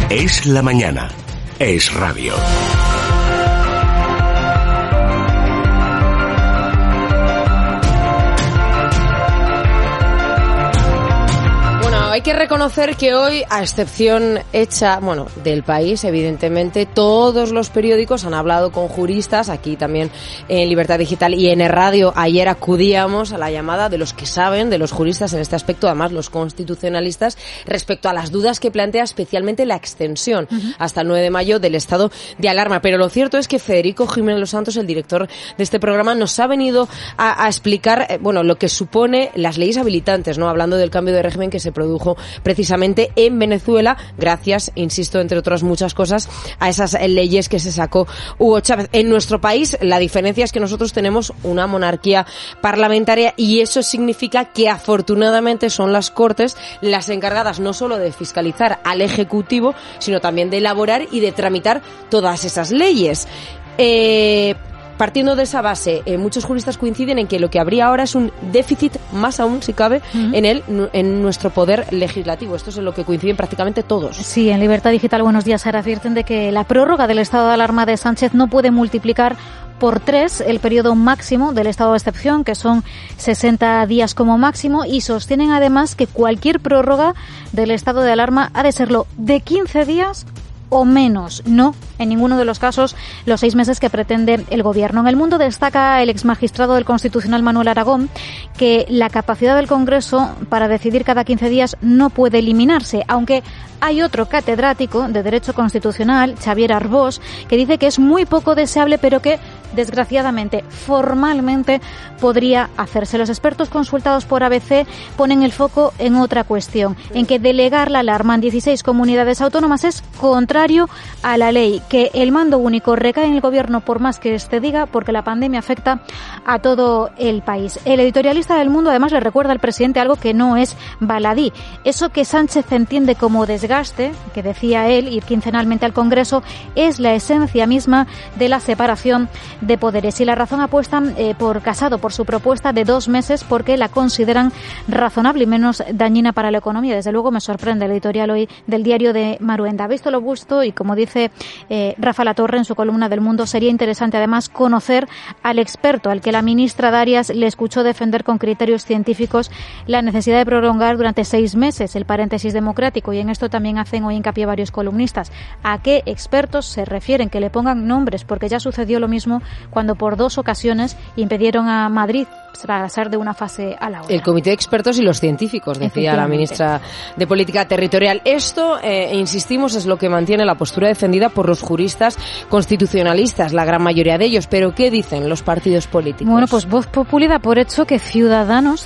Es la mañana. Es radio. Hay que reconocer que hoy, a excepción hecha, del país, evidentemente, todos los periódicos han hablado con juristas, aquí también en Libertad Digital y en Radio. Ayer acudíamos a la llamada de los que saben, de los juristas en este aspecto, además los constitucionalistas, respecto a las dudas que plantea especialmente la extensión hasta el 9 de mayo del estado de alarma. Pero lo cierto es que Federico Jiménez Los Santos, el director de este programa, nos ha venido a explicar, lo que supone las leyes habilitantes, ¿no? Hablando del cambio de régimen que se produjo precisamente en Venezuela, gracias, insisto, entre otras muchas cosas, a esas leyes que se sacó Hugo Chávez. En nuestro país, la diferencia es que nosotros tenemos una monarquía parlamentaria y eso significa que afortunadamente son las Cortes las encargadas no solo de fiscalizar al Ejecutivo, sino también de elaborar y de tramitar todas esas leyes. Partiendo de esa base, muchos juristas coinciden en que lo que habría ahora es un déficit, más aún si cabe, en nuestro poder legislativo. Esto es en lo que coinciden prácticamente todos. Sí, en Libertad Digital, buenos días, Sara, advierten de que la prórroga del estado de alarma de Sánchez no puede multiplicar por 3 el periodo máximo del estado de excepción, que son 60 días como máximo, y sostienen además que cualquier prórroga del estado de alarma ha de serlo de 15 días o menos, no en ninguno de los casos los 6 meses que pretende el Gobierno. En El Mundo destaca el exmagistrado del Constitucional Manuel Aragón que la capacidad del Congreso para decidir cada 15 días no puede eliminarse, aunque hay otro catedrático de Derecho Constitucional, Xavier Arbós, que dice que es muy poco deseable, pero que desgraciadamente, formalmente podría hacerse. Los expertos consultados por ABC ponen el foco en otra cuestión, en que delegar la alarma en 16 comunidades autónomas es contrario a la ley, que el mando único recae en el Gobierno por más que este diga, porque la pandemia afecta a todo el país. El editorialista del Mundo además le recuerda al presidente algo que no es baladí. Eso que Sánchez entiende como desgaste, que decía él, ir quincenalmente al Congreso, es la esencia misma de la separación de poderes. Y la razón apuestan por Casado, por su propuesta de 2 meses, porque la consideran razonable y menos dañina para la economía. Desde luego me sorprende el editorial hoy del diario de Maruenda. Visto lo visto, y como dice Rafa Latorre en su columna del Mundo, sería interesante además conocer al experto al que la ministra Darias le escuchó defender con criterios científicos la necesidad de prolongar durante 6 meses el paréntesis democrático, y en esto también hacen hoy hincapié varios columnistas. ¿A qué expertos se refieren? Que le pongan nombres, porque ya sucedió lo mismo cuando por 2 ocasiones impidieron a Madrid pasar de una fase a la otra. El comité de expertos y los científicos, decía la ministra de Política Territorial. Esto, insistimos, es lo que mantiene la postura defendida por los juristas constitucionalistas, la gran mayoría de ellos. Pero ¿qué dicen los partidos políticos? Bueno, pues Voz Populi da por hecho que Ciudadanos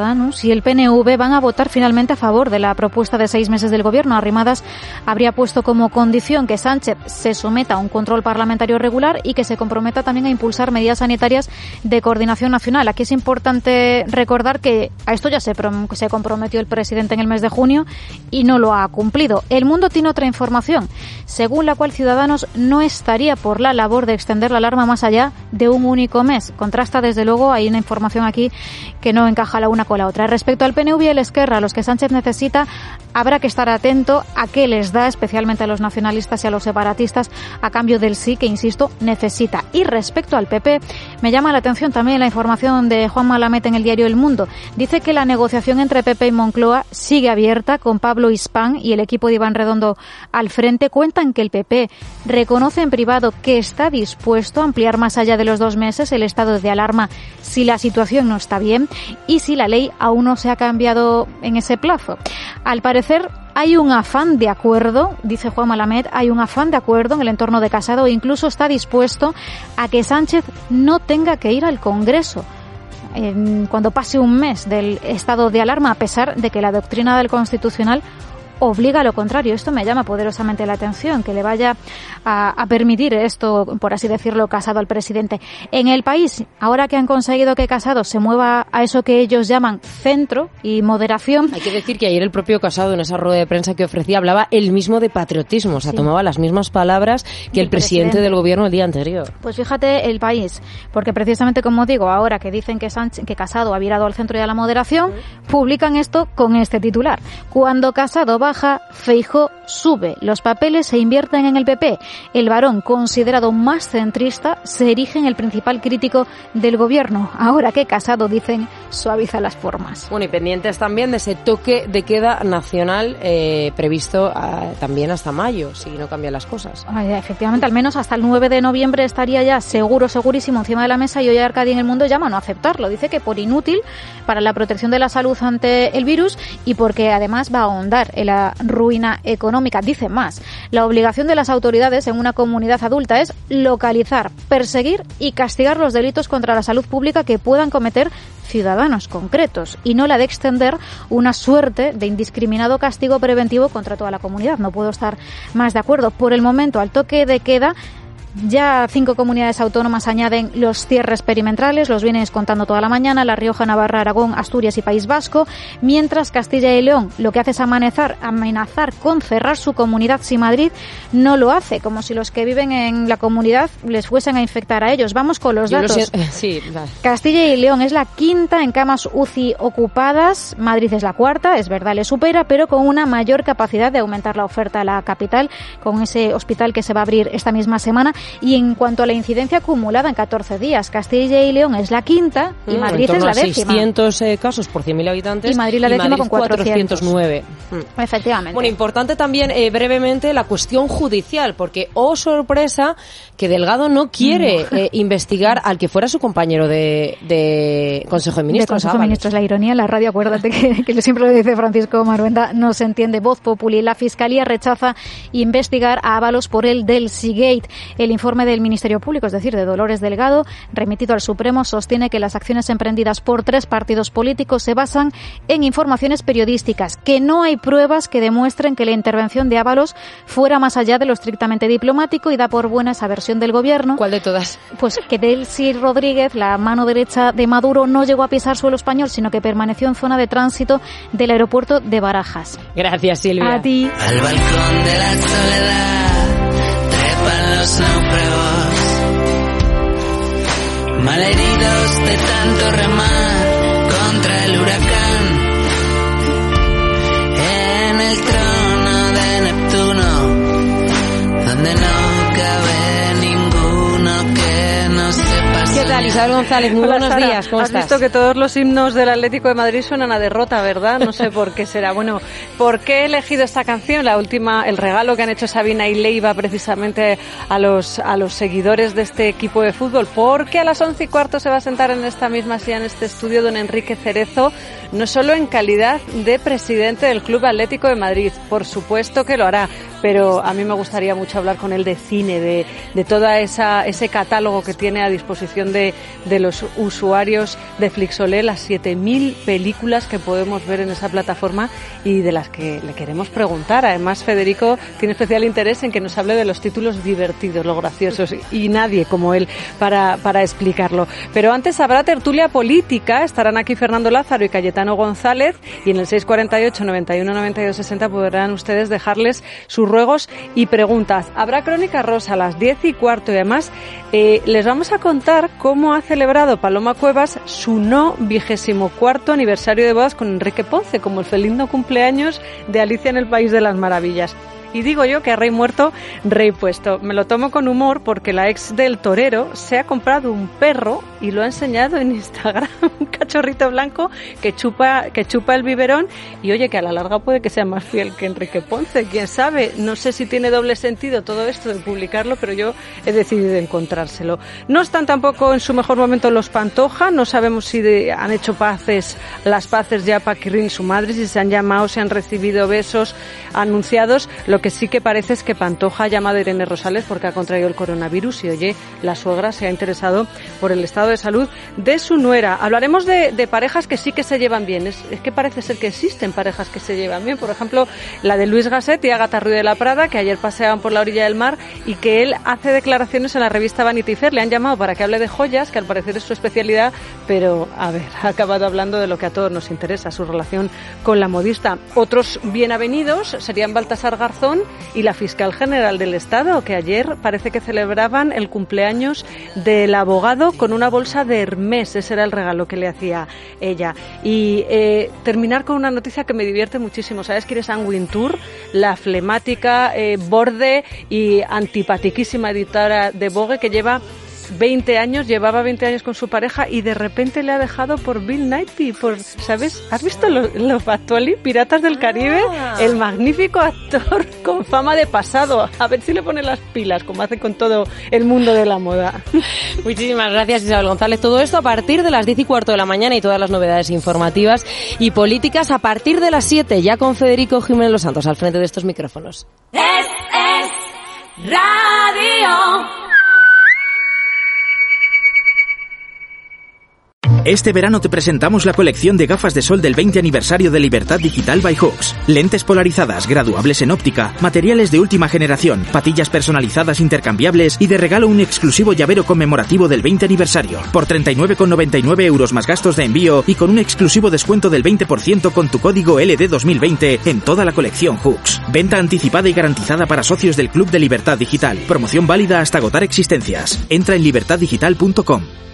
y el PNV van a votar finalmente a favor de la propuesta de 6 meses del Gobierno. Arrimadas habría puesto como condición que Sánchez se someta a un control parlamentario regular y que se comprometa también a impulsar medidas sanitarias de coordinación nacional. Aquí es importante recordar que a esto ya se comprometió el presidente en el mes de junio y no lo ha cumplido. El Mundo tiene otra información, según la cual Ciudadanos no estaría por la labor de extender la alarma más allá de un único mes. Contrasta, desde luego, hay una información aquí que no encaja la una con la otra. Respecto al PNV y el Esquerra, a los que Sánchez necesita, habrá que estar atento a qué les da, especialmente a los nacionalistas y a los separatistas, a cambio del sí que, insisto, necesita. Y respecto al PP, me llama la atención también la información de Juan Malamet en el diario El Mundo. Dice que la negociación entre PP y Moncloa sigue abierta, con Pablo Hispán y el equipo de Iván Redondo al frente. Cuentan que el PP reconoce en privado que está dispuesto a ampliar más allá de los 2 meses el estado de alarma si la situación no está bien y si la ley aún no se ha cambiado en ese plazo. Al parecer, hay un afán de acuerdo, dice Juan Malamet, hay un afán de acuerdo en el entorno de Casado, e incluso está dispuesto a que Sánchez no tenga que ir al Congreso cuando pase un mes del estado de alarma, a pesar de que la doctrina del Constitucional obliga a lo contrario. Esto me llama poderosamente la atención, que le vaya a permitir esto, por así decirlo, Casado al presidente. En El País, ahora que han conseguido que Casado se mueva a eso que ellos llaman centro y moderación. Hay que decir que ayer el propio Casado, en esa rueda de prensa que ofrecía, hablaba él mismo de patriotismo, o sea, tomaba las mismas palabras que el presidente del Gobierno el día anterior. Pues fíjate, El País, porque precisamente, como digo, ahora que dicen que Casado ha virado al centro y a la moderación, publican esto con este titular: cuando Casado va baja, Feijóo sube. Los papeles se invierten en el PP. El varón, considerado más centrista, se erige en el principal crítico del gobierno. Ahora que Casado, dicen, suaviza las formas. Bueno, y pendientes también de ese toque de queda nacional previsto también hasta mayo, si no cambian las cosas. Efectivamente, al menos hasta el 9 de noviembre estaría ya segurísimo encima de la mesa, y hoy Arcadia en El Mundo llama a no aceptarlo. Dice que por inútil para la protección de la salud ante el virus y porque además va a ahondar en la ruina económica. Dice más, la obligación de las autoridades en una comunidad adulta es localizar, perseguir y castigar los delitos contra la salud pública que puedan cometer ciudadanos concretos, y no la de extender una suerte de indiscriminado castigo preventivo contra toda la comunidad. No puedo estar más de acuerdo. Por el momento, al toque de queda, ya 5 comunidades autónomas añaden los cierres perimetrales, los vienes contando toda la mañana: La Rioja, Navarra, Aragón, Asturias y País Vasco, mientras Castilla y León lo que hace es amenazar con cerrar su comunidad si Madrid no lo hace, como si los que viven en la comunidad les fuesen a infectar a ellos. Vamos con los datos. Sí, vale. Castilla y León es la 5ª en camas UCI ocupadas, Madrid es la 4ª, es verdad, le supera, pero con una mayor capacidad de aumentar la oferta a la capital, con ese hospital que se va a abrir esta misma semana. Y en cuanto a la incidencia acumulada en 14 días, Castilla y León es la 5ª y Madrid es la 10ª. 600 casos por 100.000 habitantes. Y Madrid la 10ª con 409. Efectivamente. Bueno, importante también brevemente la cuestión judicial, porque, oh sorpresa, que Delgado no quiere investigar al que fuera su compañero de Consejo de Ministros. De Consejo de Ministros, la ironía en la radio, acuérdate que siempre lo dice Francisco Maruenda, no se entiende. Voz Populi, la Fiscalía rechaza investigar a Ábalos por el Delsigate. El informe del Ministerio Público, es decir, de Dolores Delgado, remitido al Supremo, sostiene que las acciones emprendidas por 3 partidos políticos se basan en informaciones periodísticas, que no hay pruebas que demuestren que la intervención de Ábalos fuera más allá de lo estrictamente diplomático, y da por buena esa versión del gobierno. ¿Cuál de todas? Pues que Delcy Rodríguez, la mano derecha de Maduro, no llegó a pisar suelo español, sino que permaneció en zona de tránsito del aeropuerto de Barajas. Gracias, Silvia. A ti. Al balcón de la soledad trepan los náufragos, malheridos de tanto remar contra el huracán. En el trono de Neptuno, donde no cabe ninguno que no sepa. ¿Qué tal, Isabel González? Muy buenos días, ¿cómo estás? Has visto que todos los himnos del Atlético de Madrid suenan a derrota, ¿verdad? No sé por qué será. Bueno, ¿por qué he elegido esta canción? La última, el regalo que han hecho Sabina y Leiva precisamente a los seguidores de este equipo de fútbol. Porque a las 11:15 se va a sentar en esta misma silla, en este estudio, don Enrique Cerezo, no solo en calidad de presidente del Club Atlético de Madrid, por supuesto que lo hará, pero a mí me gustaría mucho hablar con él de cine, de toda ese catálogo que tiene a disposición de los usuarios de Flixolé, las 7.000 películas que podemos ver en esa plataforma y de las que le queremos preguntar. Además, Federico tiene especial interés en que nos hable de los títulos divertidos, los graciosos, y nadie como él para explicarlo. Pero antes habrá tertulia política, estarán aquí Fernando Lázaro y Cayetano González, y en el 648 91 92 60 podrán ustedes dejarles sus ruegos y preguntas. Habrá Crónica Rosa a las 10:15 y además les vamos a contar cómo ha celebrado Paloma Cuevas su 24º aniversario de bodas con Enrique Ponce, como el feliz cumpleaños de Alicia en el País de las Maravillas. Y digo yo que a rey muerto, rey puesto. Me lo tomo con humor porque la ex del torero se ha comprado un perro y lo ha enseñado en Instagram, un cachorrito blanco que chupa el biberón, y oye, que a la larga puede que sea más fiel que Enrique Ponce, quién sabe. No sé si tiene doble sentido todo esto de publicarlo, pero yo he decidido encontrárselo. No están tampoco en su mejor momento los Pantoja, no sabemos si han hecho las paces ya Paquirrín y su madre, si se han llamado, si han recibido besos anunciados. Lo que sí que parece es que Pantoja ha llamado a Irene Rosales porque ha contraído el coronavirus y, oye, la suegra se ha interesado por el estado de salud de su nuera. Hablaremos de parejas que sí que se llevan bien. Es que parece ser que existen parejas que se llevan bien. Por ejemplo, la de Luis Gasset y Agatha Ruiz de la Prada, que ayer paseaban por la orilla del mar y que él hace declaraciones en la revista Vanity Fair. Le han llamado para que hable de joyas, que al parecer es su especialidad, pero, a ver, ha acabado hablando de lo que a todos nos interesa, su relación con la modista. Otros bien avenidos serían Baltasar Garzón y la fiscal general del Estado, que ayer parece que celebraban el cumpleaños del abogado con una bolsa de Hermès. Ese era el regalo que le hacía ella. Y terminar con una noticia que me divierte muchísimo. ¿Sabes quién es Anne Wintour? La flemática, borde y antipatiquísima editora de Vogue, que llevaba 20 años con su pareja y de repente le ha dejado por Bill Nighy, ¿sabes? ¿Has visto los Factuali, Piratas del Caribe? El magnífico actor con fama de pasado. A ver si le pone las pilas, como hace con todo el mundo de la moda. Muchísimas gracias, Isabel González. Todo esto a partir de las 10:15 de la mañana y todas las novedades informativas y políticas a partir de las 7, ya con Federico Jiménez Los Santos al frente de estos micrófonos. Es Radio. Este verano te presentamos la colección de gafas de sol del 20 aniversario de Libertad Digital by Hooks. Lentes polarizadas, graduables en óptica, materiales de última generación, patillas personalizadas intercambiables y de regalo un exclusivo llavero conmemorativo del 20 aniversario. Por 39,99 € más gastos de envío y con un exclusivo descuento del 20% con tu código LD2020 en toda la colección Hooks. Venta anticipada y garantizada para socios del Club de Libertad Digital. Promoción válida hasta agotar existencias. Entra en libertaddigital.com.